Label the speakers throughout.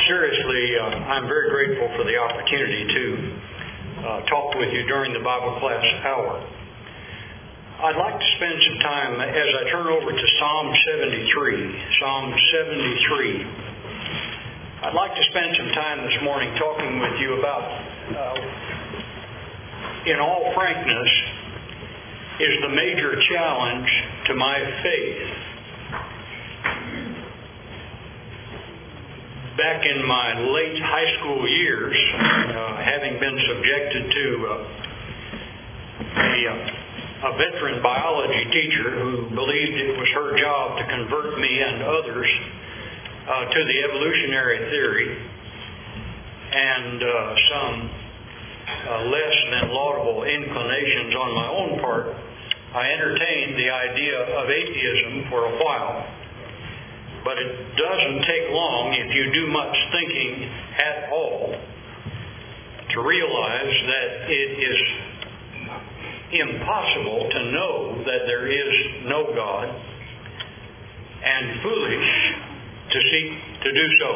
Speaker 1: seriously, I'm very grateful for the opportunity to talk with you during the Bible class hour. I'd like to spend some time as I turn over to Psalm 73. Psalm 73. I'd like to spend some time this morning talking with you about, in all frankness, is the major challenge to my faith. Back in my late high school years, having been subjected to a veteran biology teacher who believed it was her job to convert me and others to the evolutionary theory, and some less than laudable inclinations on my own part, I entertained the idea of atheism for a while. But it doesn't take long, if you do much thinking at all, to realize that it is impossible to know that there is no God, and foolish to seek to do so.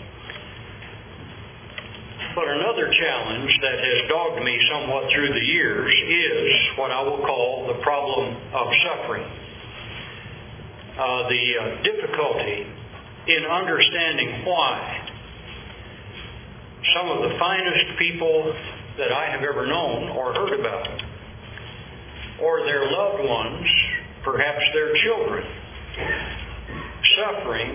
Speaker 1: But another challenge that has dogged me somewhat through the years is what I will call the problem of suffering. The difficulty in understanding why some of the finest people that I have ever known or heard about, or their loved ones, perhaps their children, suffering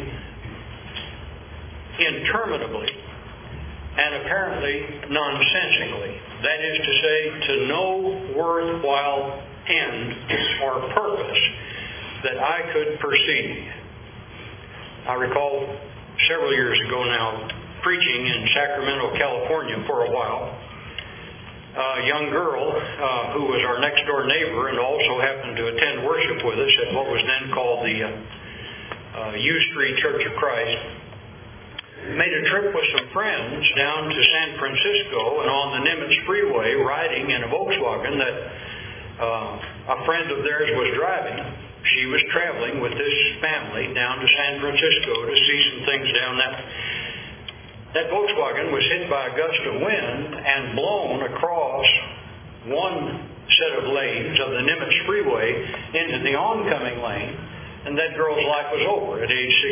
Speaker 1: interminably and apparently nonsensically. That is to say, to no worthwhile end or purpose that I could perceive. I recall several years ago now preaching in Sacramento, California for a while. A young girl who was our next door neighbor and also happened to attend worship with us at what was then called the U Street Church of Christ, made a trip with some friends down to San Francisco, and on the Nimitz Freeway, riding in a Volkswagen that a friend of theirs was driving. She was traveling with this family down to San Francisco to see some things down that Volkswagen was hit by a gust of wind and blown across one set of lanes of the Nimitz Freeway into the oncoming lane, and that girl's life was over at age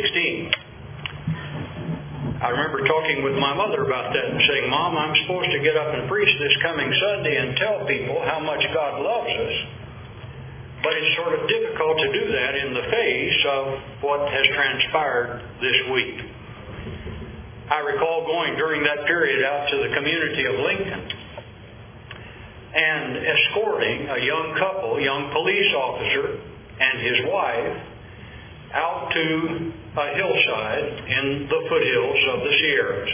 Speaker 1: 16. I remember talking with my mother about that and saying, "Mom, I'm supposed to get up and preach this coming Sunday and tell people how much God loves us. But it's sort of difficult to do that in the face of what has transpired this week." I recall going during that period out to the community of Lincoln and escorting a young couple, young police officer and his wife, out to a hillside in the foothills of the Sierras,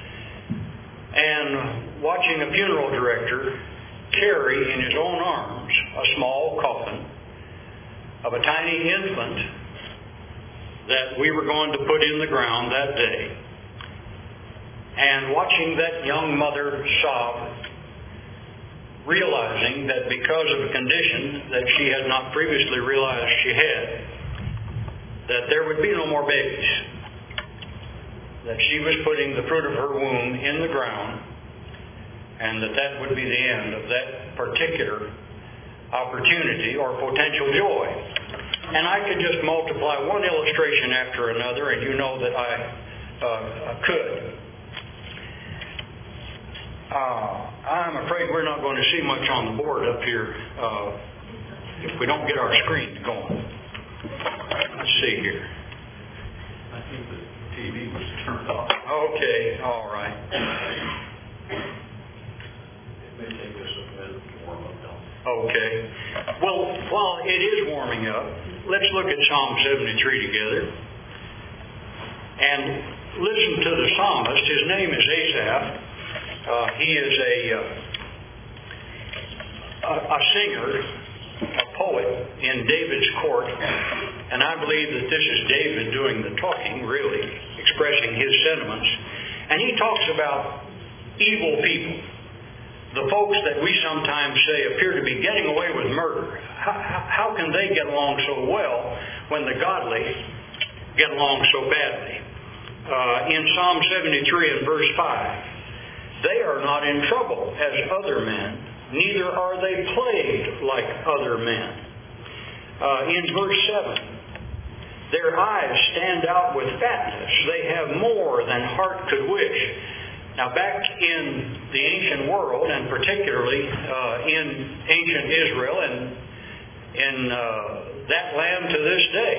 Speaker 1: and watching a funeral director carry in his own arms a small coffin of a tiny infant that we were going to put in the ground that day, and watching that young mother sob, realizing that because of a condition that she had not previously realized she had, that there would be no more babies, that she was putting the fruit of her womb in the ground, and that would be the end of that particular opportunity or potential joy. And I could just multiply one illustration after another, and you know that I could. I'm afraid we're not going to see much on the board up here if we don't get our screen going. Let's see here.
Speaker 2: I think the TV was turned off.
Speaker 1: Okay, all right.
Speaker 2: It may take us a minute to warm up now.
Speaker 1: Okay. Well, while it is warming up, let's look at Psalm 73 together and listen to the psalmist. His name is Asaph. He is a singer, a poet in David's court, and I believe that this is David doing the talking, really, expressing his sentiments. And he talks about evil people, the folks that we sometimes say appear to be getting away with murder. How can they get along so well when the godly get along so badly? in Psalm 73 and verse 5. They are not in trouble as other men, neither are they plagued like other men. In verse 7, their eyes stand out with fatness. They have more than heart could wish. Now back in the ancient world, and particularly in ancient Israel and in that land to this day,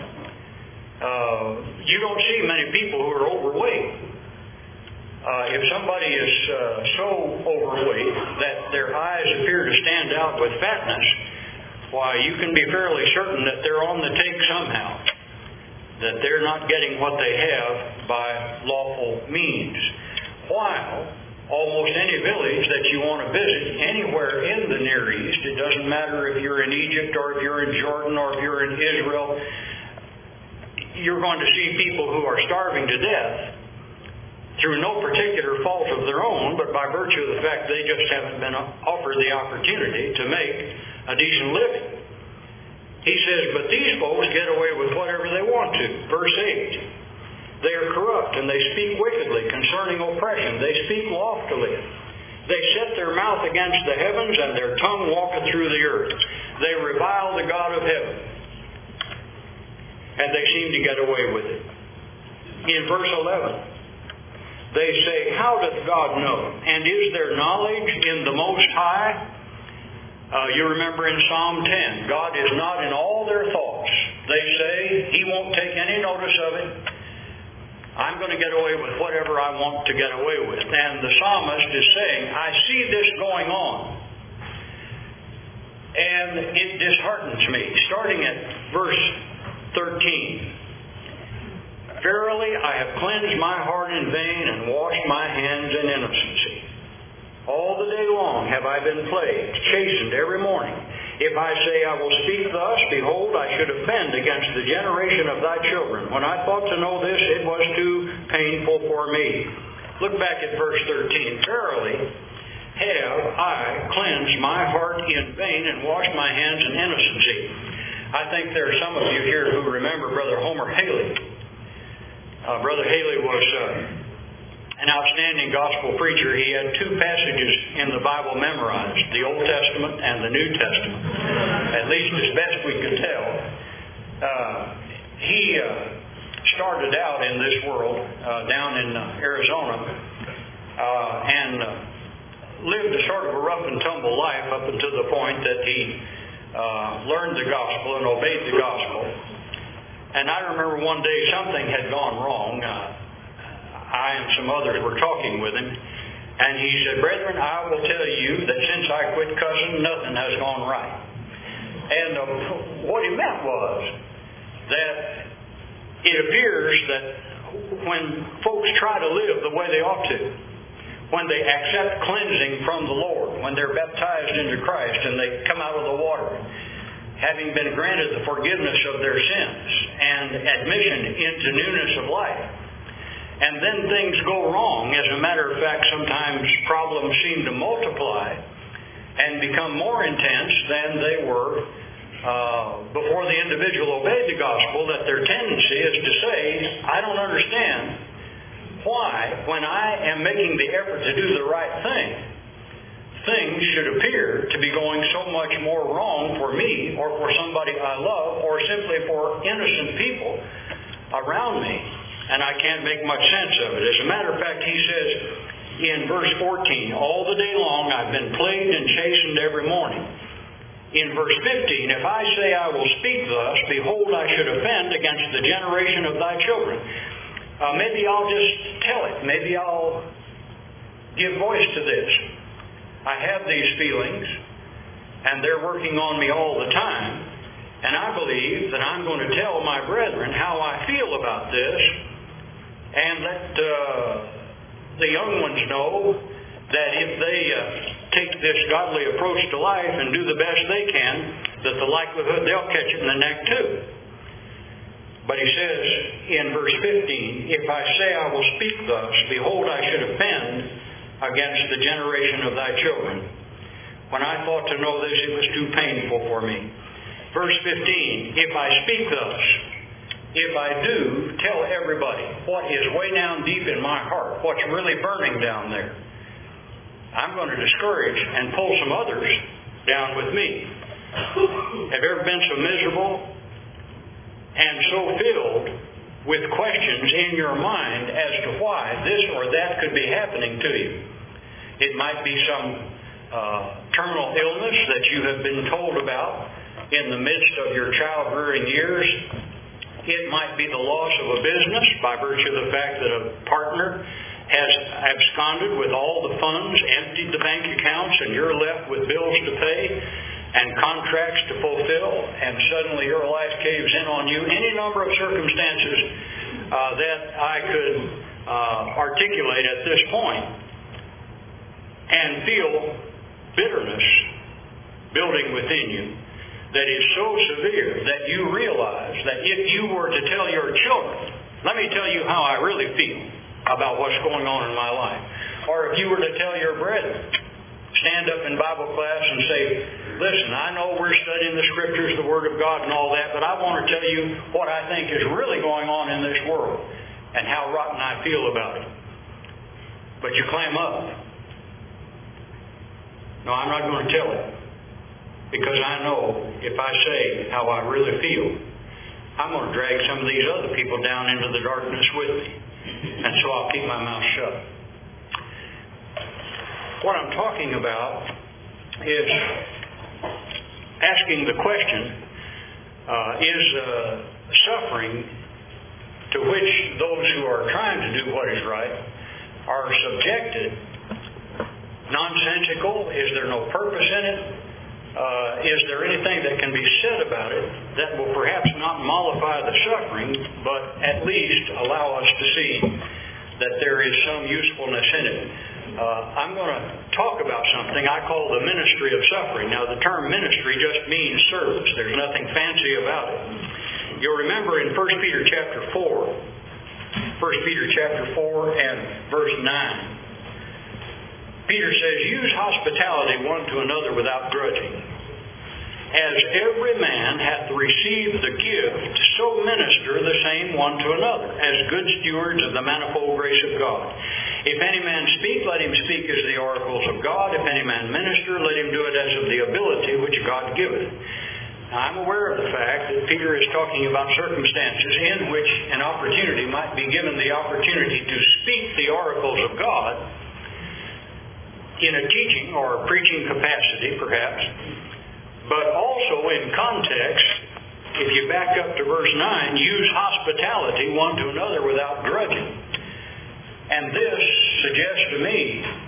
Speaker 1: you don't see many people who are overweight. If somebody is so overweight that their eyes appear to stand out with fatness, why, you can be fairly certain that they're on the take somehow, that they're not getting what they have by lawful means. While almost any village that you want to visit anywhere in the Near East, it doesn't matter if you're in Egypt or if you're in Jordan or if you're in Israel, you're going to see people who are starving to death through no particular fault of their own, but by virtue of the fact they just haven't been offered the opportunity to make a decent living. He says, but these folks get away with whatever they want to. Verse 8, they are corrupt and they speak wickedly concerning oppression. They speak loftily. They set their mouth against the heavens and their tongue walketh through the earth. They revile the God of heaven. And they seem to get away with it. In verse 11, they say, how doth God know? And is there knowledge in the Most High? You remember in Psalm 10, God is not in all their thoughts. They say, He won't take any notice of it. I'm going to get away with whatever I want to get away with. And the psalmist is saying, I see this going on. And it disheartens me. Starting at verse 13. Verily, I have cleansed my heart in vain and washed my hands in innocency. All the day long have I been plagued, chastened every morning. If I say I will speak thus, behold, I should offend against the generation of thy children. When I thought to know this, it was too painful for me. Look back at verse 13. Verily, have I cleansed my heart in vain and washed my hands in innocency. I think there are some of you here who remember Brother Homer Haley. Brother Haley was an outstanding gospel preacher. He had two passages in the Bible memorized, the Old Testament and the New Testament, at least as best we could tell. He started out in this world down in Arizona and lived a sort of a rough and tumble life up until the point that he learned the gospel and obeyed the gospel. And I remember one day something had gone wrong. I and some others were talking with him. And he said, brethren, I will tell you that since I quit cussing, nothing has gone right. And what he meant was that it appears that when folks try to live the way they ought to, when they accept cleansing from the Lord, when they're baptized into Christ and they come out of the water, having been granted the forgiveness of their sins and admission into newness of life. And then things go wrong. As a matter of fact, sometimes problems seem to multiply and become more intense than they were before the individual obeyed the gospel, that their tendency is to say, I don't understand why, when I am making the effort to do the right thing, things should appear to be going so much more wrong for me or for somebody I love or simply for innocent people around me, and I can't make much sense of it. As a matter of fact, he says in verse 14, all the day long I've been plagued and chastened every morning. In verse 15, if I say I will speak thus, behold, I should offend against the generation of thy children. Maybe I'll just tell it. Maybe I'll give voice to this. I have these feelings, and they're working on me all the time, and I believe that I'm going to tell my brethren how I feel about this, and let the young ones know that if they take this godly approach to life and do the best they can, that the likelihood they'll catch it in the neck too. But he says in verse 15, if I say I will speak thus, behold, I should offend against the generation of thy children. When I thought to know this, it was too painful for me. Verse 15, if I speak thus, if I do tell everybody what is way down deep in my heart, what's really burning down there, I'm going to discourage and pull some others down with me. Have you ever been so miserable and so filled with questions in your mind as to why this or that could be happening to you? It might be some terminal illness that you have been told about in the midst of your child-rearing years. It might be the loss of a business by virtue of the fact that a partner has absconded with all the funds, emptied the bank accounts, and you're left with bills to pay and contracts to fulfill, and suddenly your life caves in on you. Any number of circumstances that I could articulate at this point, and feel bitterness building within you that is so severe that you realize that if you were to tell your children, let me tell you how I really feel about what's going on in my life, or if you were to tell your brethren, stand up in Bible class and say, listen, I know we're studying the Scriptures, the Word of God and all that, but I want to tell you what I think is really going on in this world and how rotten I feel about it. But you clam up. No, I'm not going to tell it, because I know if I say how I really feel, I'm going to drag some of these other people down into the darkness with me. And so I'll keep my mouth shut. What I'm talking about is asking the question, is suffering to which those who are trying to do what is right are subjected nonsensical? Is there no purpose in it? Is there anything that can be said about it that will perhaps not mollify the suffering, but at least allow us to see that there is some usefulness in it? I'm going to talk about something I call the ministry of suffering. Now, the term ministry just means service. There's nothing fancy about it. You'll remember in 1 Peter chapter 4, 1 Peter chapter 4 and verse 9, Peter says, use hospitality one to another without grudging. As every man hath received the gift, so minister the same one to another, as good stewards of the manifold grace of God. If any man speak, let him speak as the oracles of God. If any man minister, let him do it as of the ability which God giveth. Now, I'm aware of the fact that Peter is talking about circumstances in which an opportunity might be given the opportunity to speak the oracles of God in a teaching or a preaching capacity, perhaps, but also in context, if you back up to verse 9, use hospitality one to another without grudging. And this suggests to me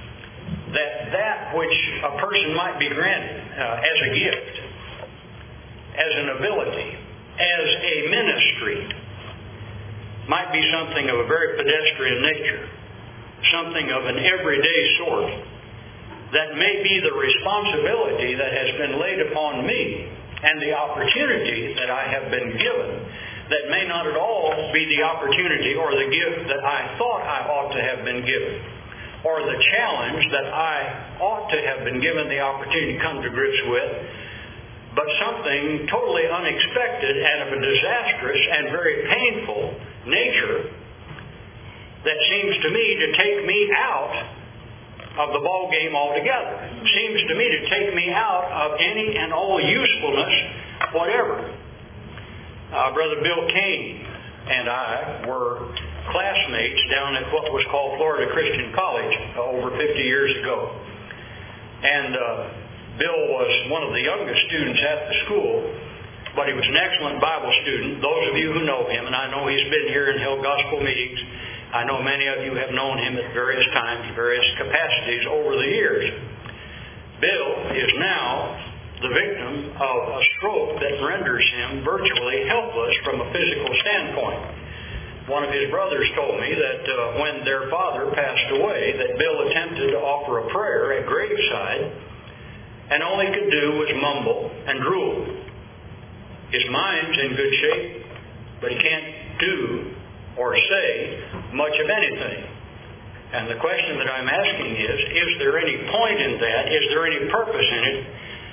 Speaker 1: that which a person might be granted as a gift, as an ability, as a ministry, might be something of a very pedestrian nature, something of an everyday sort, that may be the responsibility that has been laid upon me and the opportunity that I have been given that may not at all be the opportunity or the gift that I thought I ought to have been given, or the challenge that I ought to have been given the opportunity to come to grips with, but something totally unexpected and of a disastrous and very painful nature that seems to me to take me out of the ball game altogether. Seems to me to take me out of any and all usefulness whatever. Brother Bill Kane and I were classmates down at what was called Florida Christian College over 50 years ago. And Bill was one of the youngest students at the school, but he was an excellent Bible student. Those of you who know him, and I know he's been here and held gospel meetings, I know many of you have known him at various times, various capacities over the years. Bill is now the victim of a stroke that renders him virtually helpless from a physical standpoint. One of his brothers told me that when their father passed away, that Bill attempted to offer a prayer at graveside, and all he could do was mumble and drool. His mind's in good shape, but he can't do or say much of anything. And the question that I'm asking is there any point in that? Is there any purpose in it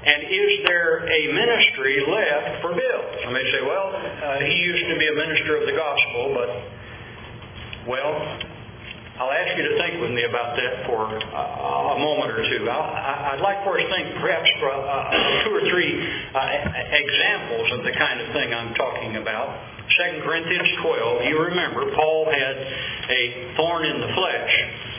Speaker 1: And is there a ministry left for Bill? Somebody say, well, he used to be a minister of the gospel, but, well, I'll ask you to think with me about that for a moment or two. I'd like for us to think perhaps for two or three examples of the kind of thing I'm talking about. 2 Corinthians 12, you remember, Paul had a thorn in the flesh.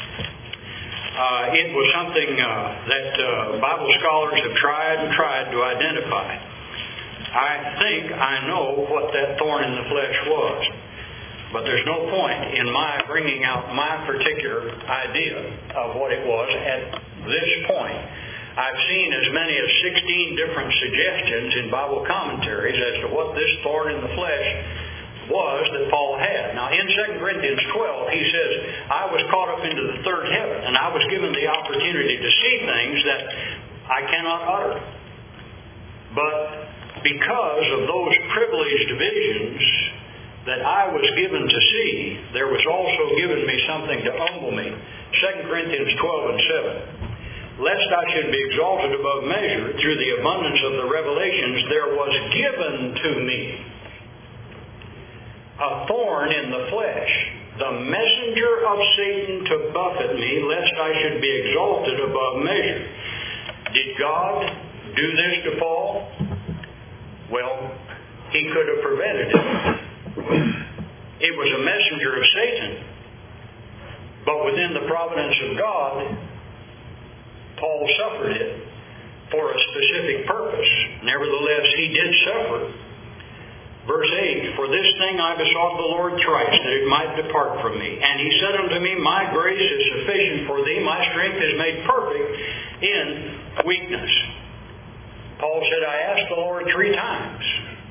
Speaker 1: It was something that Bible scholars have tried and tried to identify. I think I know what that thorn in the flesh was. But there's no point in my bringing out my particular idea of what it was at this point. I've seen as many as 16 different suggestions in Bible commentaries as to what this thorn in the flesh was that Paul had. Now in 2 Corinthians 12, he says, I was caught up into the third heaven, and I was given the opportunity to see things that I cannot utter. But because of those privileged visions that I was given to see, there was also given me something to humble me. 2 Corinthians 12 and 7. Lest I should be exalted above measure through the abundance of the revelations, there was given to me a thorn in the flesh, the messenger of Satan to buffet me, lest I should be exalted above measure. Did God do this to Paul? Well, he could have prevented it. It was a messenger of Satan. But within the providence of God, Paul suffered it for a specific purpose. Nevertheless, he did suffer. Verse 8, for this thing I besought the Lord thrice, that it might depart from me. And he said unto me, my grace is sufficient for thee, my strength is made perfect in weakness. Paul said, I asked the Lord 3 times.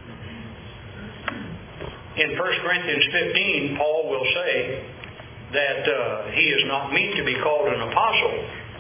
Speaker 1: In 1 Corinthians 15, Paul will say that he is not meet to be called an apostle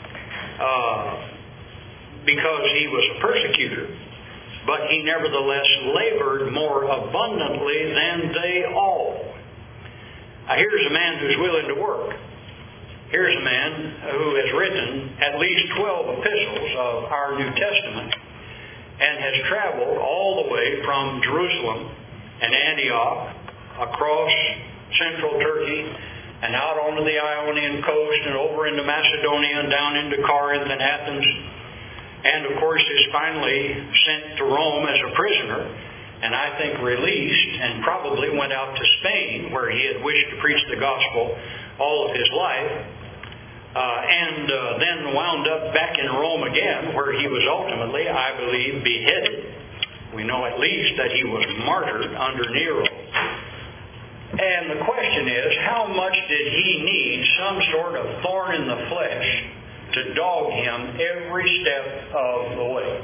Speaker 1: because he was a persecutor. But he nevertheless labored more abundantly than they all. Now here's a man who's willing to work. Here's a man who has written at least 12 epistles of our New Testament and has traveled all the way from Jerusalem and Antioch across central Turkey and out onto the Ionian coast and over into Macedonia and down into Corinth and Athens. And of course is finally sent to Rome as a prisoner, and I think released, and probably went out to Spain where he had wished to preach the gospel all of his life, and then wound up back in Rome again, where he was ultimately, I believe, beheaded. We know at least that he was martyred under Nero. And the question is, how much did he need some sort of thorn in the flesh to dog him every step of the way?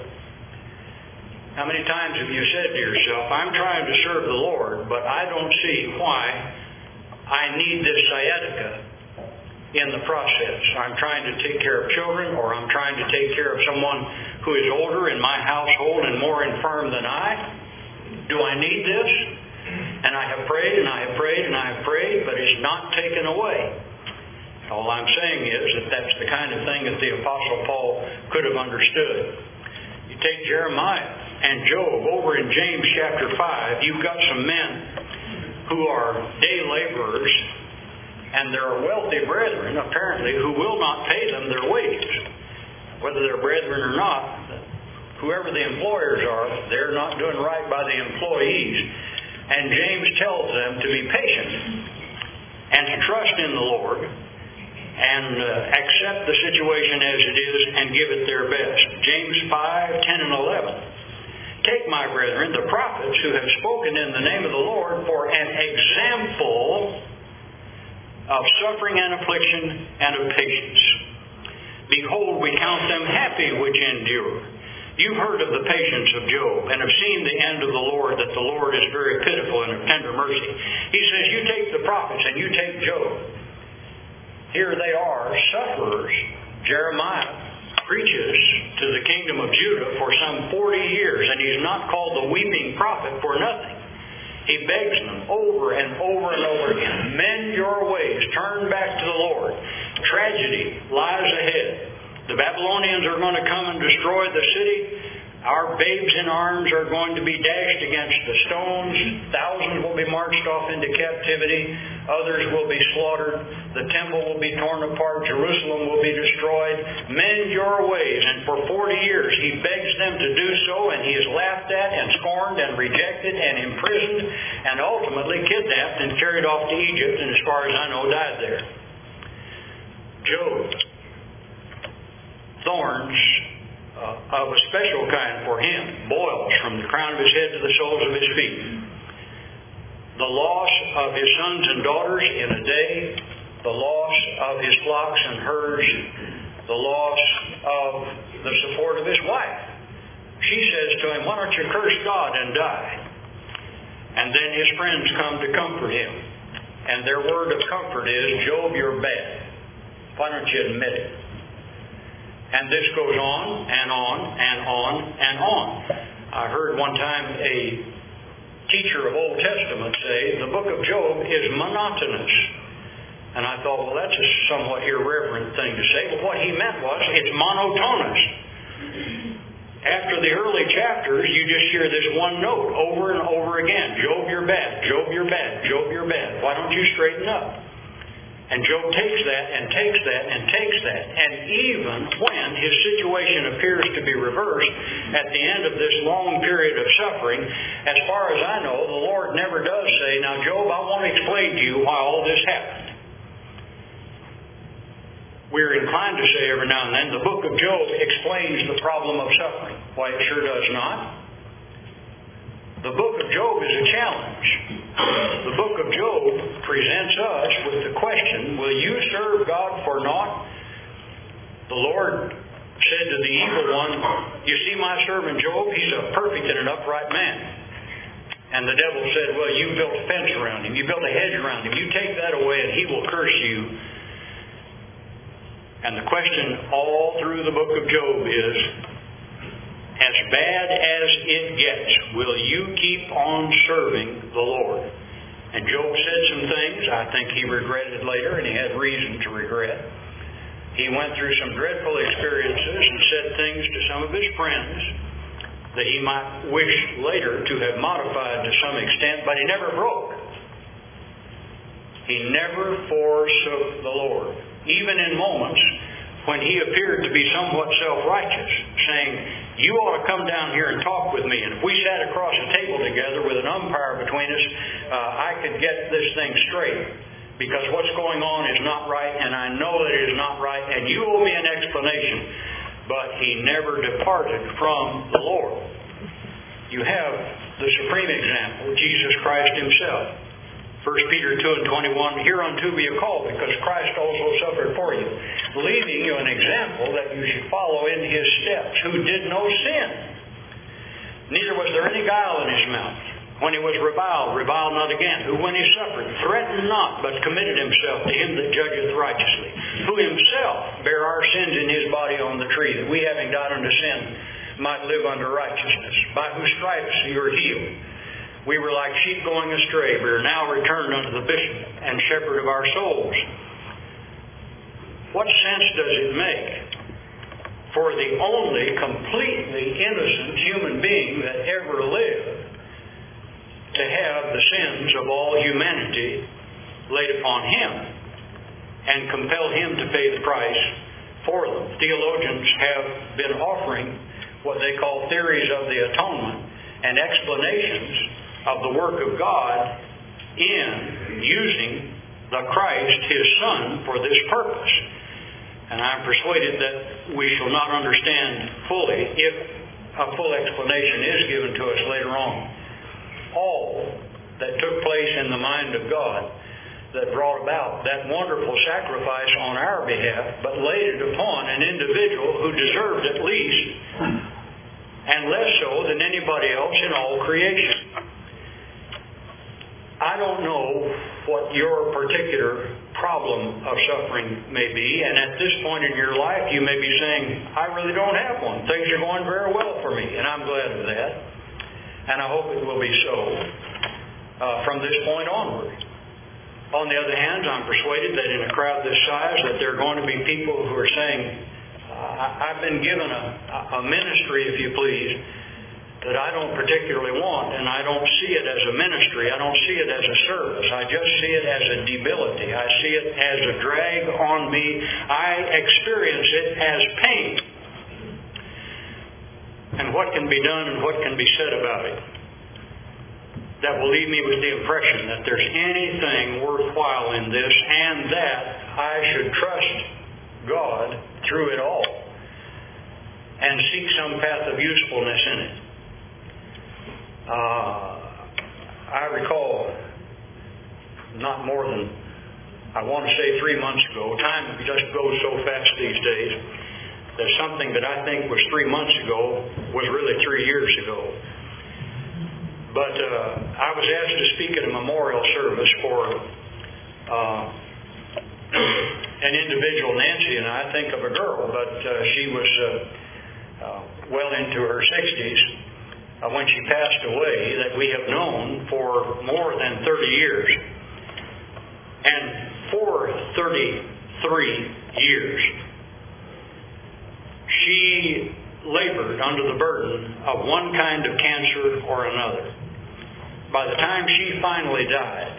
Speaker 1: How many times have you said to yourself, I'm trying to serve the Lord, but I don't see why I need this sciatica in the process. I'm trying to take care of children, or I'm trying to take care of someone who is older in my household and more infirm than I. Do I need this? And I have prayed, and I have prayed, and I have prayed, but it's not taken away. All I'm saying is that that's the kind of thing that the Apostle Paul could have understood. You take Jeremiah and Job over in James chapter 5, you've got some men who are day laborers, and there are wealthy brethren, apparently, who will not pay them their wages. Whether they're brethren or not, whoever the employers are, they're not doing right by the employees. And James tells them to be patient and to trust in the Lord, and accept the situation as it is and give it their best. James 5, 10, and 11. Take, my brethren, the prophets who have spoken in the name of the Lord for an example of suffering and affliction and of patience. Behold, we count them happy which endure. You've heard of the patience of Job and have seen the end of the Lord, that the Lord is very pitiful and of tender mercy. He says, you take the prophets and you take Job. Here they are, sufferers. Jeremiah preaches to the kingdom of Judah for some 40 years, and he's not called the weeping prophet for nothing. He begs them over and over and over again, mend your ways, turn back to the Lord. Tragedy lies ahead. The Babylonians are going to come and destroy the city. Our babes in arms are going to be dashed against the stones. Thousands will be marched off into captivity. Others will be slaughtered. The temple will be torn apart. Jerusalem will be destroyed. Mend your ways. And for 40 years he begs them to do so, and he is laughed at and scorned and rejected and imprisoned and ultimately kidnapped and carried off to Egypt, and as far as I know, died there. Job. Thorns of a special kind for him, boils from the crown of his head to the soles of his feet. The loss of his sons and daughters in a day, the loss of his flocks and herds, the loss of the support of his wife. She says to him, "Why don't you curse God and die?" And then his friends come to comfort him. And their word of comfort is, "Job, you're bad. Why don't you admit it?" And this goes on and on and on and on. I heard one time a teacher of Old Testament say, the book of Job is monotonous. And I thought, well, that's a somewhat irreverent thing to say. But what he meant was, it's monotonous. After the early chapters, you just hear this one note over and over again. Job, you're bad. Job, you're bad. Job, you're bad. Why don't you straighten up? And Job takes that and takes that and takes that. And even when his situation appears to be reversed at the end of this long period of suffering, as far as I know, the Lord never does say, "Now, Job, I want to explain to you why all this happened." We're inclined to say every now and then, the book of Job explains the problem of suffering. Why, it sure does not. The book of Job is a challenge. The book of Job presents us with the question, will you serve God for naught? The Lord said to the evil one, "You see my servant Job, he's a perfect and an upright man." And the devil said, "Well, you built a fence around him. You built a hedge around him. You take that away and he will curse you." And the question all through the book of Job is, as bad as it gets, will you keep on serving the Lord? And Job said some things I think he regretted later, and he had reason to regret. He went through some dreadful experiences and said things to some of his friends that he might wish later to have modified to some extent, but he never broke. He never forsook the Lord, even in moments when he appeared to be somewhat self-righteous, saying, "You ought to come down here and talk with me. And if we sat across a table together with an umpire between us, I could get this thing straight. Because what's going on is not right, and I know that it is not right, and you owe me an explanation." But he never departed from the Lord. You have the supreme example, Jesus Christ himself. 1 Peter 2:21, "Hereunto be you called, because Christ also suffered for you, leaving you an example that you should follow in his steps, who did no sin. Neither was there any guile in his mouth. When he was reviled, reviled not again. Who when he suffered, threatened not, but committed himself to him that judgeth righteously. Who himself bare our sins in his body on the tree, that we having died unto sin might live unto righteousness. By whose stripes you are healed. We were like sheep going astray. We are now returned unto the bishop and shepherd of our souls." What sense does it make for the only completely innocent human being that ever lived to have the sins of all humanity laid upon him and compel him to pay the price for them? Theologians have been offering what they call theories of the atonement and explanations of the work of God in using the Christ, his Son, for this purpose. And I'm persuaded that we shall not understand fully, if a full explanation is given to us later on, all that took place in the mind of God that brought about that wonderful sacrifice on our behalf, but laid it upon an individual who deserved it least, and less so than anybody else in all creation. I don't know what your particular problem of suffering may be, and at this point in your life you may be saying, "I really don't have one. Things are going very well for me," and I'm glad of that. And I hope it will be so from this point onward. On the other hand, I'm persuaded that in a crowd this size that there are going to be people who are saying, I've been given a ministry, if you please, that I don't particularly want, and I don't see it as a ministry. I don't see it as a service. I just see it as a debility. I see it as a drag on me. I experience it as pain. And what can be done and what can be said about it that will leave me with the impression that there's anything worthwhile in this, and that I should trust God through it all and seek some path of usefulness in it. I recall not more than, I want to say 3 months ago, time just goes so fast these days, that something that I think was 3 months ago was really 3 years ago. But I was asked to speak at a memorial service for an individual, Nancy, and I think of a girl, but she was well into her 60s when she passed away, that we have known for more than 30 years. And for 33 years, she labored under the burden of one kind of cancer or another. By the time she finally died,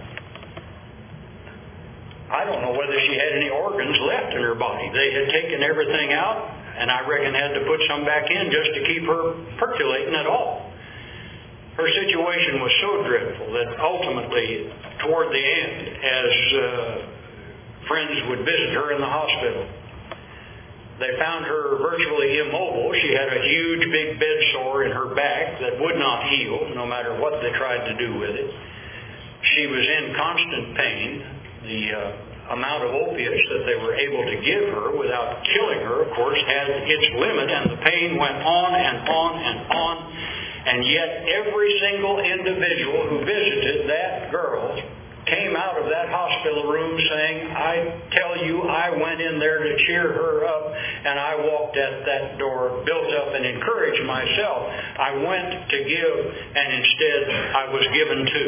Speaker 1: I don't know whether she had any organs left in her body. They had taken everything out, and I reckon had to put some back in just to keep her percolating at all. Her situation was so dreadful that ultimately, toward the end, as friends would visit her in the hospital, they found her virtually immobile. She had a huge big bed sore in her back that would not heal, no matter what they tried to do with it. She was in constant pain. The amount of opiates that they were able to give her without killing her, of course, had its limit, and the pain went on and on and on. And yet every single individual who visited that girl came out of that hospital room saying, I tell you, I went in there to cheer her up, and I walked at that door, built up and encouraged myself. I went to give, and instead I was given to.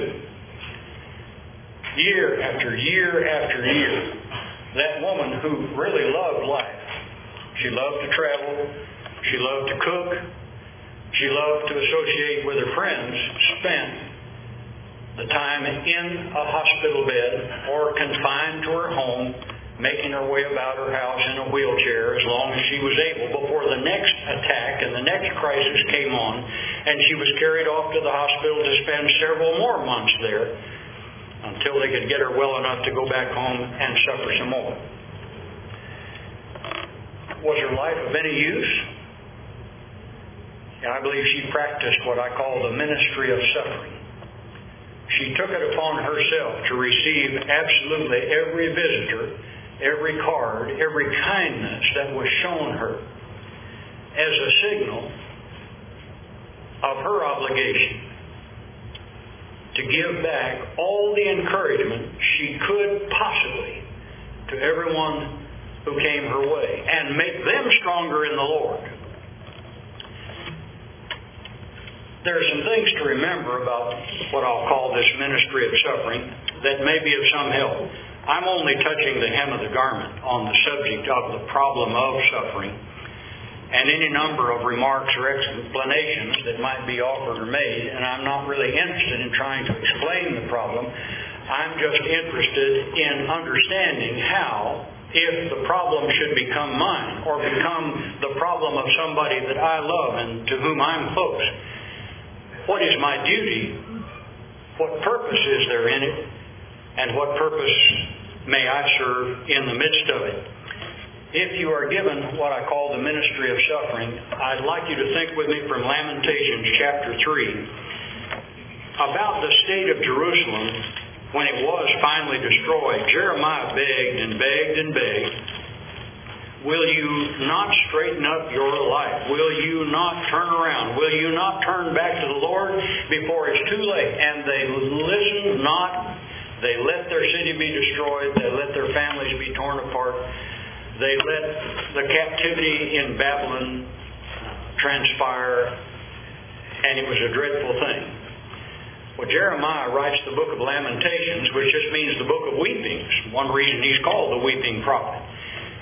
Speaker 1: Year after year after year, that woman who really loved life, she loved to travel, she loved to cook, she loved to associate with her friends, spent the time in a hospital bed or confined to her home, making her way about her house in a wheelchair as long as she was able before the next attack and the next crisis came on, and she was carried off to the hospital to spend several more months there until they could get her well enough to go back home and suffer some more. Was her life of any use? I believe she practiced what I call the ministry of suffering. She took it upon herself to receive absolutely every visitor, every card, every kindness that was shown her as a signal of her obligation to give back all the encouragement she could possibly to everyone who came her way and make them stronger in the Lord. There are some things to remember about what I'll call this ministry of suffering that may be of some help. I'm only touching the hem of the garment on the subject of the problem of suffering, and any number of remarks or explanations that might be offered or made, and I'm not really interested in trying to explain the problem. I'm just interested in understanding how, if the problem should become mine or become the problem of somebody that I love and to whom I'm close, what is my duty? What purpose is there in it? And what purpose may I serve in the midst of it? If you are given what I call the ministry of suffering, I'd like you to think with me from Lamentations chapter 3 about the state of Jerusalem when it was finally destroyed. Jeremiah begged and begged and begged, will you not straighten up your life? Will you not turn around? Will you not turn back to the Lord before it's too late? And they listened not. They let their city be destroyed. They let their families be torn apart. They let the captivity in Babylon transpire, and it was a dreadful thing. Well, Jeremiah writes the book of Lamentations, which just means the book of weepings. One reason he's called the weeping prophet.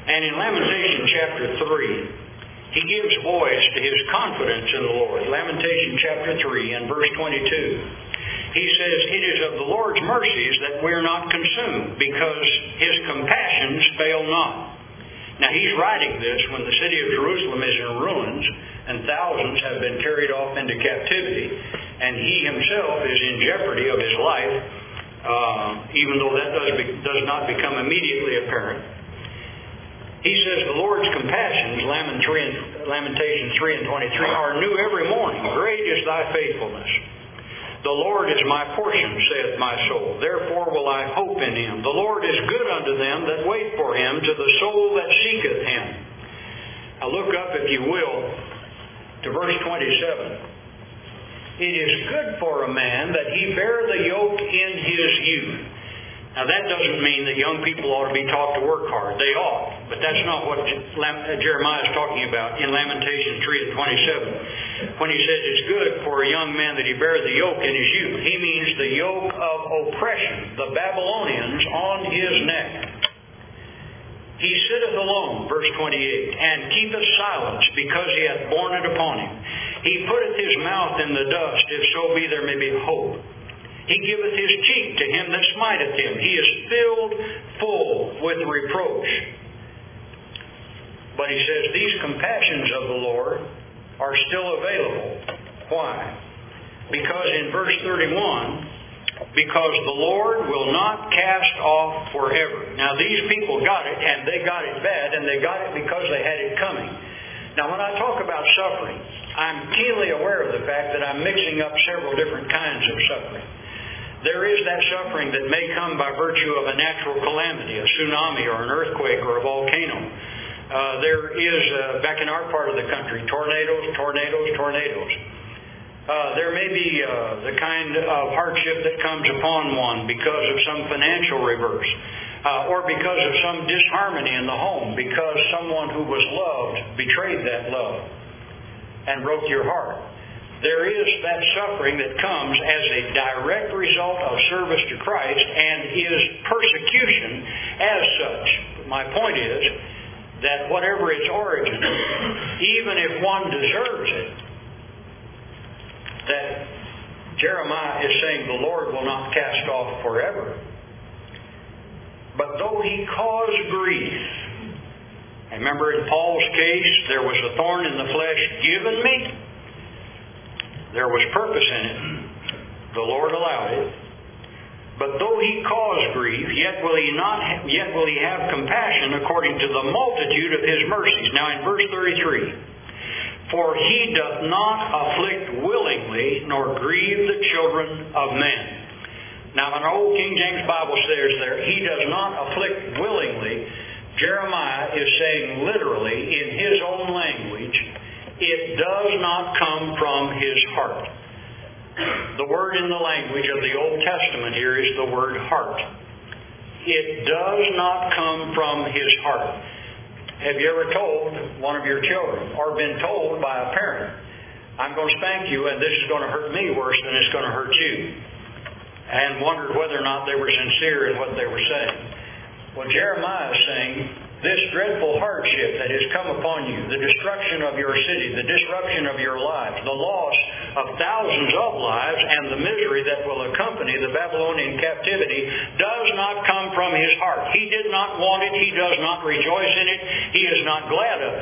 Speaker 1: And in Lamentation chapter 3, he gives voice to his confidence in the Lord. Lamentation chapter 3 and verse 22. He says, "It is of the Lord's mercies that we are not consumed, because his compassions fail not." Now he's writing this when the city of Jerusalem is in ruins and thousands have been carried off into captivity, and he himself is in jeopardy of his life, even though that does not become immediately apparent. He says, "The Lord's compassions," Lamentation 3 and 23, "are new every morning. Great is thy faithfulness. The Lord is my portion, saith my soul. Therefore will I hope in him. The Lord is good unto them that wait for him, to the soul that seeketh him." Now look up, if you will, to verse 27. "It is good for a man that he bear the yoke in his youth." Now that doesn't mean that young people ought to be taught to work hard. They ought. But that's not what Jeremiah is talking about in Lamentation 3 and 27. When he says it's good for a young man that he bear the yoke in his youth, he means the yoke of oppression, the Babylonians, on his neck. "He sitteth alone," verse 28, "and keepeth silence, because he hath borne it upon him. He putteth his mouth in the dust, if so be there may be hope. He giveth his cheek to him that smiteth him. He is filled full with reproach." But he says these compassions of the Lord are still available. Why? Because in verse 31, "Because the Lord will not cast off forever." Now these people got it, and they got it bad, and they got it because they had it coming. Now when I talk about suffering, I'm keenly aware of the fact that I'm mixing up several different kinds of suffering. There is that suffering that may come by virtue of a natural calamity, a tsunami or an earthquake or a volcano. There is, back in our part of the country, tornadoes. There may be the kind of hardship that comes upon one because of some financial reverse, or because of some disharmony in the home, because someone who was loved betrayed that love and broke your heart. There is that suffering that comes as a direct result of service to Christ and is persecution as such. My point is that whatever its origin, even if one deserves it, that Jeremiah is saying the Lord will not cast off forever. But though he cause grief, and remember in Paul's case, there was a thorn in the flesh given me. There was purpose in it. The Lord allowed it. But though he cause grief, yet will he have compassion according to the multitude of his mercies. Now in verse 33, "For he doth not afflict willingly, nor grieve the children of men." Now in our old King James Bible says there, "He does not afflict willingly." Jeremiah is saying literally in his own language, it does not come from his heart. The word in the language of the Old Testament here is the word heart. It does not come from his heart. Have you ever told one of your children, or been told by a parent, "I'm going to spank you and this is going to hurt me worse than it's going to hurt you," and wondered whether or not they were sincere in what they were saying? Well, Jeremiah is saying, this dreadful hardship that has come upon you, the destruction of your city, the disruption of your lives, the loss of thousands of lives, and the misery that will accompany the Babylonian captivity does not come from his heart. He did not want it. He does not rejoice in it. He is not glad of it.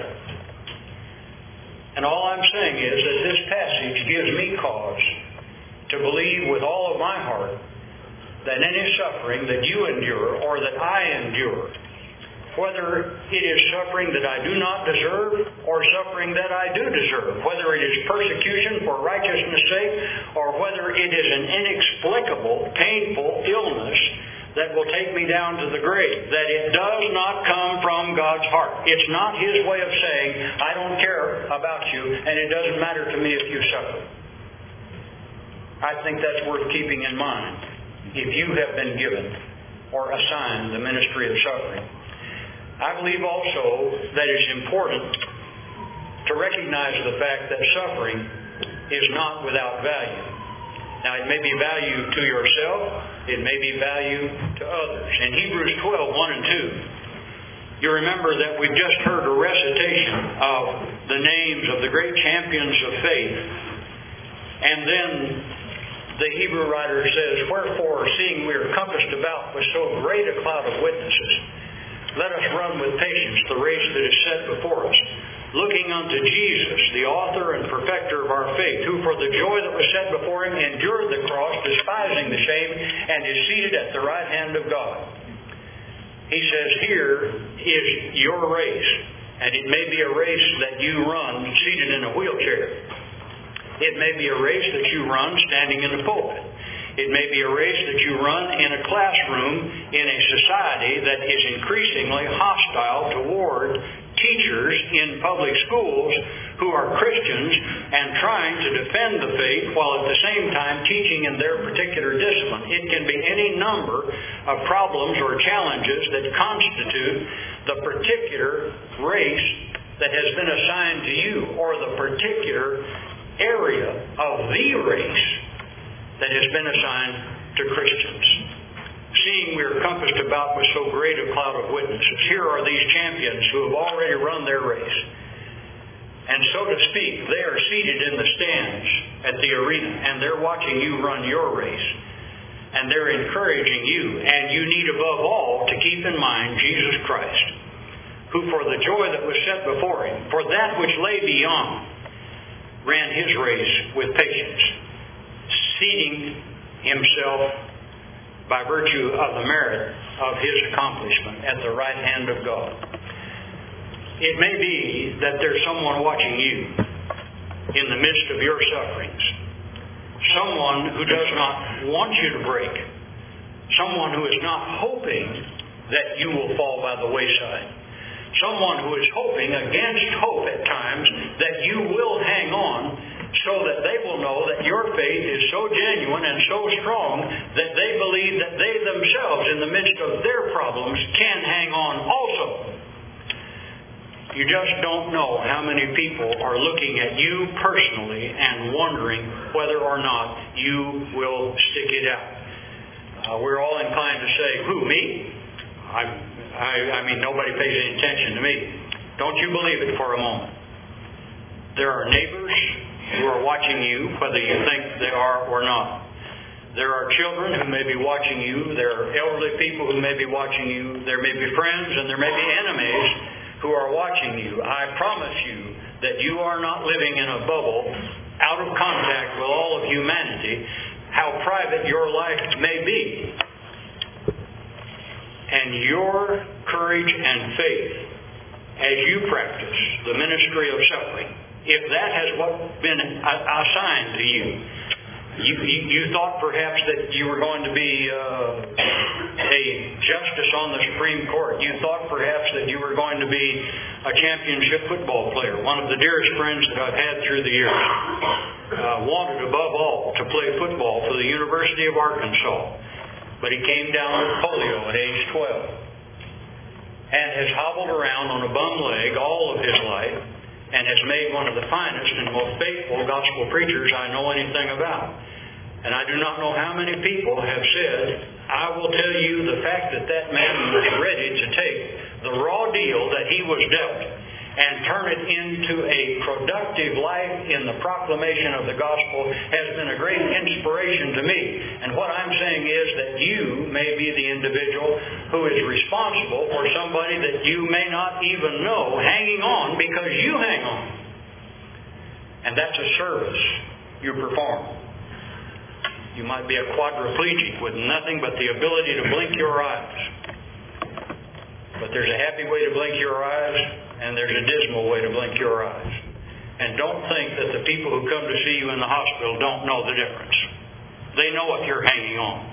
Speaker 1: And all I'm saying is that this passage gives me cause to believe with all of my heart that any suffering that you endure or that I endure, whether it is suffering that I do not deserve or suffering that I do deserve, whether it is persecution for righteousness' sake or whether it is an inexplicable, painful illness that will take me down to the grave, that it does not come from God's heart. It's not His way of saying, I don't care about you and it doesn't matter to me if you suffer. I think that's worth keeping in mind if you have been given or assigned the ministry of suffering. I believe also that it's important to recognize the fact that suffering is not without value. Now, it may be value to yourself. It may be value to others. In Hebrews 12, 1 and 2, You remember that we've just heard a recitation of the names of the great champions of faith. And then the Hebrew writer says, "Wherefore, seeing we are compassed about with so great a cloud of witnesses, let us run with patience the race that is set before us, looking unto Jesus, the author and perfecter of our faith, who for the joy that was set before him endured the cross, despising the shame, and is seated at the right hand of God." He says, here is your race, and it may be a race that you run seated in a wheelchair. It may be a race that you run standing in the pulpit. It may be a race that you run in a classroom in a society that is increasingly hostile toward teachers in public schools who are Christians and trying to defend the faith while at the same time teaching in their particular discipline. It can be any number of problems or challenges that constitute the particular race that has been assigned to you, or the particular area of the race that has been assigned to Christians. Seeing we are compassed about with so great a cloud of witnesses. Here are these champions who have already run their race. And so to speak, they are seated in the stands at the arena, and they're watching you run your race. And they're encouraging you. And you need above all to keep in mind Jesus Christ, who for the joy that was set before him, for that which lay beyond, ran his race with patience, seating himself by virtue of the merit of his accomplishment at the right hand of God. It may be that there's someone watching you in the midst of your sufferings. Someone who does not want you to break. Someone who is not hoping that you will fall by the wayside. Someone who is hoping against hope at times that you will hang on, so that they will know that your faith is so genuine and so strong that they believe that they themselves, in the midst of their problems, can hang on also. You just don't know how many people are looking at you personally and wondering whether or not you will stick it out. We're all inclined to say, "Who, me? I mean, nobody pays any attention to me." Don't you believe it for a moment. There are neighbors who are watching you, whether you think they are or not. There are children who may be watching you. There are elderly people who may be watching you. There may be friends and there may be enemies who are watching you. I promise you that you are not living in a bubble out of contact with all of humanity, how private your life may be. And your courage and faith as you practice the ministry of suffering, if that has been assigned to you, you thought perhaps that you were going to be a justice on the Supreme Court. You thought perhaps that you were going to be a championship football player. One of the dearest friends that I've had through the years wanted above all to play football for the University of Arkansas. But he came down with polio at age 12 and has hobbled around on a bum leg all of his life and has made one of the finest and most faithful gospel preachers I know anything about. And I do not know how many people have said, "I will tell you the fact that that man was ready to take the raw deal that he was dealt and turn it into a productive life in the proclamation of the gospel has been a great inspiration to me." And what I'm saying is that you may be the individual who is responsible for somebody that you may not even know hanging on because you hang on. And that's a service you perform. You might be a quadriplegic with nothing but the ability to blink your eyes. But there's a happy way to blink your eyes, and there's a dismal way to blink your eyes. And don't think that the people who come to see you in the hospital don't know the difference. They know if you're hanging on.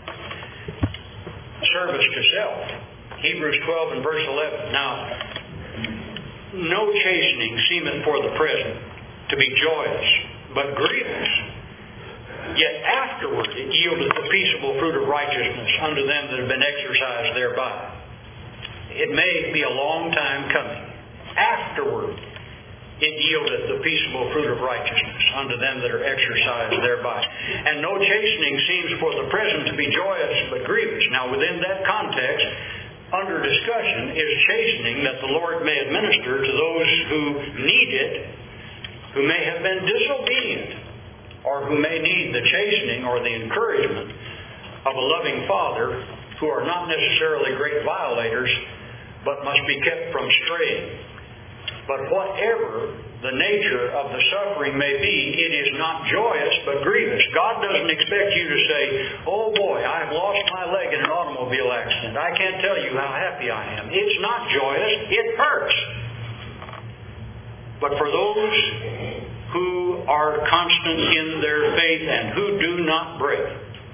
Speaker 1: Service to self. Hebrews 12 and verse 11. Now, no chastening seemeth for the present to be joyous, but grievous. Yet afterward it yieldeth the peaceable fruit of righteousness unto them that have been exercised thereby. It may be a long time coming. Afterward it yieldeth the peaceable fruit of righteousness unto them that are exercised thereby. And no chastening seems for the present to be joyous but grievous. Now within that context, under discussion is chastening that the Lord may administer to those who need it, who may have been disobedient, or who may need the chastening or the encouragement of a loving Father, who are not necessarily great violators, but must be kept from straying. But whatever the nature of the suffering may be, it is not joyous but grievous. God doesn't expect you to say, "Oh boy, I've lost my leg in an automobile accident. I can't tell you how happy I am." It's not joyous. It hurts. But for those who are constant in their faith and who do not break,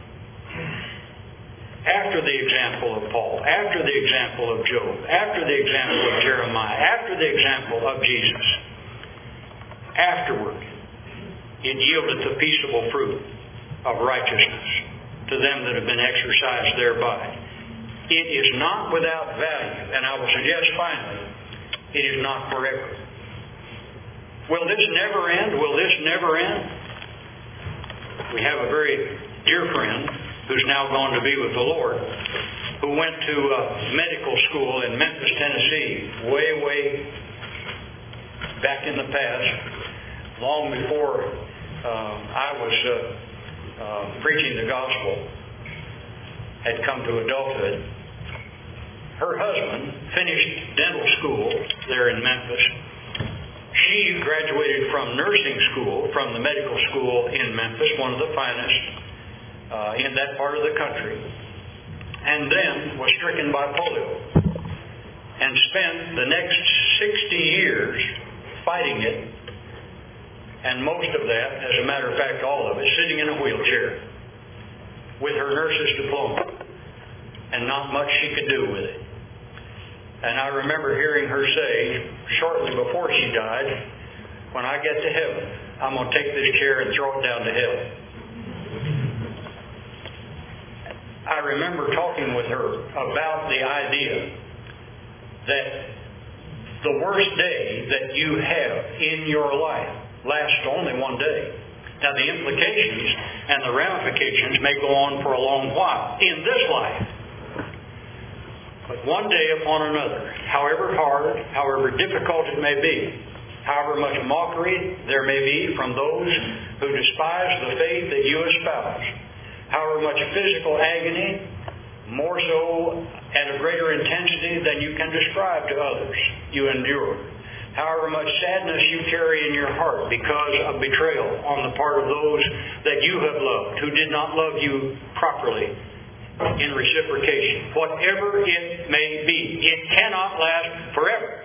Speaker 1: after the example of Paul, after the example of Job, after the example of Jeremiah, after the example of Jesus, afterward, it yieldeth the peaceable fruit of righteousness to them that have been exercised thereby. It is not without value, and I will suggest finally, it is not forever. Will this never end? Will this never end? We have a very dear friend who's now gone to be with the Lord, who went to medical school in Memphis, Tennessee, way back in the past, long before I was preaching the gospel, had come to adulthood. Her husband finished dental school there in Memphis. She graduated from nursing school, from the medical school in Memphis, one of the finest in that part of the country, and then was stricken by polio and spent the next 60 years fighting it, and most of that, as a matter of fact, all of it, sitting in a wheelchair with her nurse's diploma and not much she could do with it. And I remember hearing her say, shortly before she died, "When I get to heaven, I'm going to take this chair and throw it down to hell." I remember talking with her about the idea that the worst day that you have in your life lasts only one day. Now, the implications and the ramifications may go on for a long while in this life. But one day upon another, however hard, however difficult it may be, however much mockery there may be from those who despise the faith that you espouse, however much physical agony, more so at a greater intensity than you can describe to others, you endure, however much sadness you carry in your heart because of betrayal on the part of those that you have loved, who did not love you properly, in reciprocation, whatever it may be, it cannot last forever.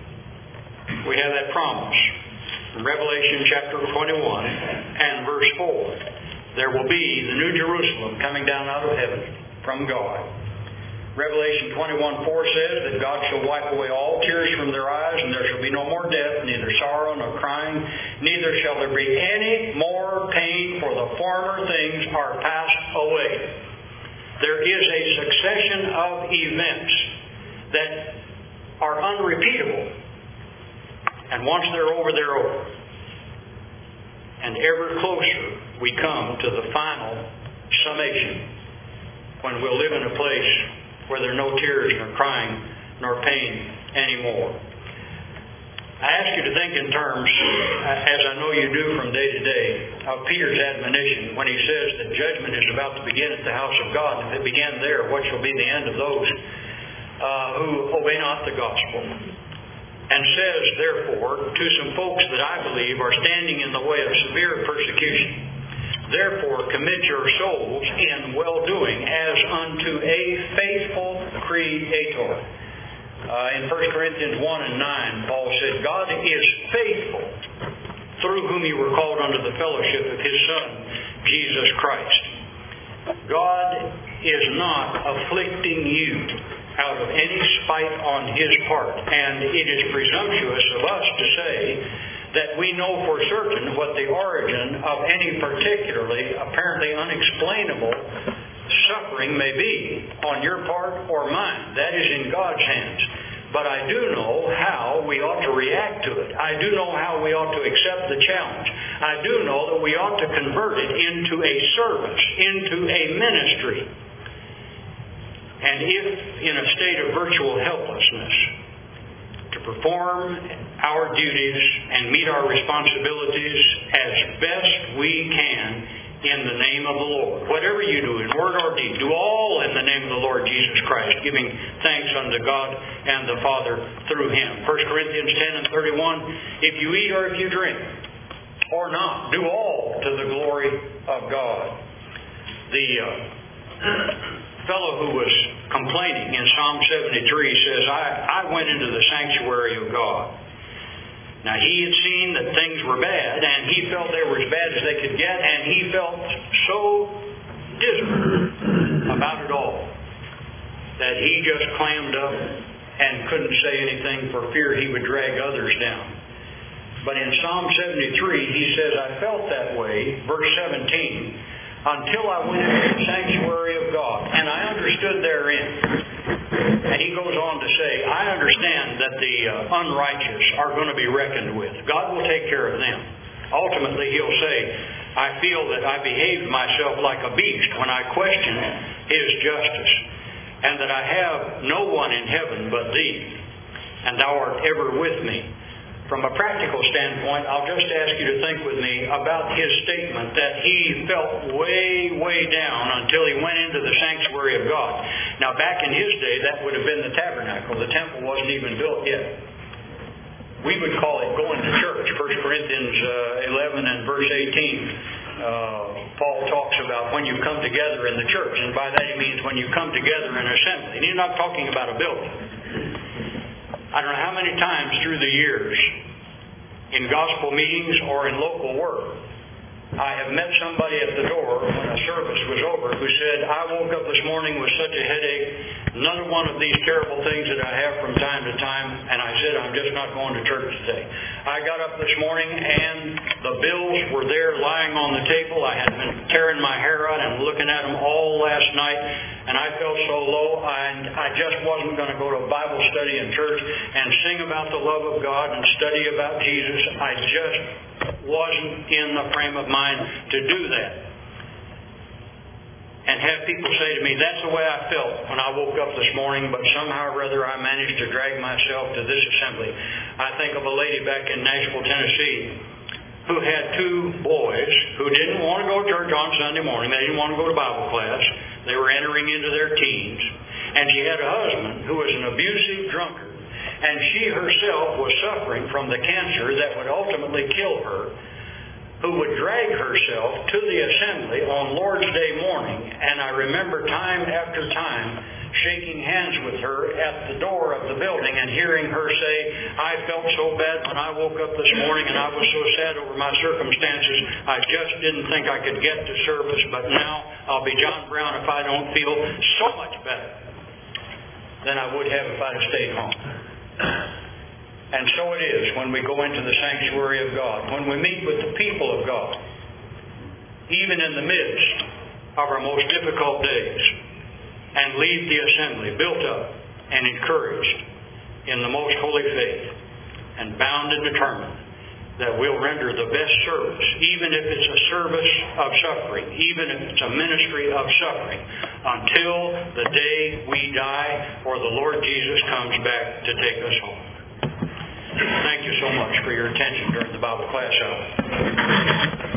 Speaker 1: We have that promise from Revelation chapter 21 and verse 4. There will be the New Jerusalem coming down out of heaven from God. Revelation 21:4 says that God shall wipe away all tears from their eyes, and there shall be no more death, neither sorrow nor crying, neither shall there be any more pain, for the former things are passed away. There is a succession of events that are unrepeatable. And once they're over, they're over. And ever closer we come to the final summation, when we'll live in a place where there are no tears, nor crying, nor pain anymore. I ask you to think in terms, as I know you do from day to day, of Peter's admonition when he says that judgment is about to begin at the house of God. And if it began there, what shall be the end of those who obey not the gospel? And says, therefore, to some folks that I believe are standing in the way of severe persecution, therefore commit your souls in well-doing as unto a faithful Creator. In 1 Corinthians 1:9, Paul said, God is faithful, through whom you were called unto the fellowship of His Son, Jesus Christ. God is not afflicting you out of any spite on His part, and it is presumptuous of us to say that we know for certain what the origin of any particularly apparently unexplainable suffering may be on your part or mine. That is in God's hands. But I do know how we ought to react to it. I do know how we ought to accept the challenge. I do know that we ought to convert it into a service, into a ministry. And if in a state of virtual helplessness, to perform our duties and meet our responsibilities as best we can in the name of the Lord. Whatever you do, in word or deed, do all in the name of the Lord Jesus Christ, giving thanks unto God and the Father through Him. 1 Corinthians 10:31, if you eat or if you drink, or not, do all to the glory of God. The fellow who was complaining in Psalm 73 says, I went into the sanctuary of God. Now, he had seen that things were bad, and he felt they were as bad as they could get, and he felt so dismal about it all that he just clammed up and couldn't say anything for fear he would drag others down. But in Psalm 73, he says, I felt that way, verse 17, until I went into the sanctuary of God, and I understood therein. And he goes on to say, I understand that the unrighteous are going to be reckoned with. God will take care of them. Ultimately, He'll say, I feel that I behaved myself like a beast when I questioned His justice, and that I have no one in heaven but Thee, and Thou art ever with me. From a practical standpoint, I'll just ask you to think with me about his statement that he felt way, way down until he went into the sanctuary of God. Now, back in his day, that would have been the tabernacle. The temple wasn't even built yet. We would call it going to church. 1 Corinthians 11 and verse 18. Paul talks about when you come together in the church, and by that he means when you come together in assembly. And he's not talking about a building. I don't know how many times through the years, in gospel meetings or in local work, I have met somebody at the door when a service was over who said, I woke up this morning with such a headache, none of one of these terrible things that I have from time to time, and I said, I'm just not going to church today. I got up this morning and the bills were there lying on the table. I had been tearing my hair out and looking at them all last night, and I felt so low, and I just wasn't going to go to Bible study in church and sing about the love of God and study about Jesus. I just wasn't in the frame of mind to do that. And have people say to me, that's the way I felt when I woke up this morning, but somehow or other I managed to drag myself to this assembly. I think of a lady back in Nashville, Tennessee, who had two boys who didn't want to go to church on Sunday morning. They didn't want to go to Bible class. They were entering into their teens. And she had a husband who was an abusive drunkard. And she herself was suffering from the cancer that would ultimately kill her, who would drag herself to the assembly on Lord's Day morning. And I remember time after time shaking hands with her at the door of the building and hearing her say, I felt so bad when I woke up this morning and I was so sad over my circumstances, I just didn't think I could get to service, but now I'll be John Brown if I don't feel so much better than I would have if I'd have stayed home. And so it is when we go into the sanctuary of God, when we meet with the people of God, even in the midst of our most difficult days, and leave the assembly built up and encouraged in the most holy faith, and bound and determined that we'll render the best service, even if it's a service of suffering, even if it's a ministry of suffering, until the day we die or the Lord Jesus comes back to take us home. Thank you so much for your attention during the Bible class hour.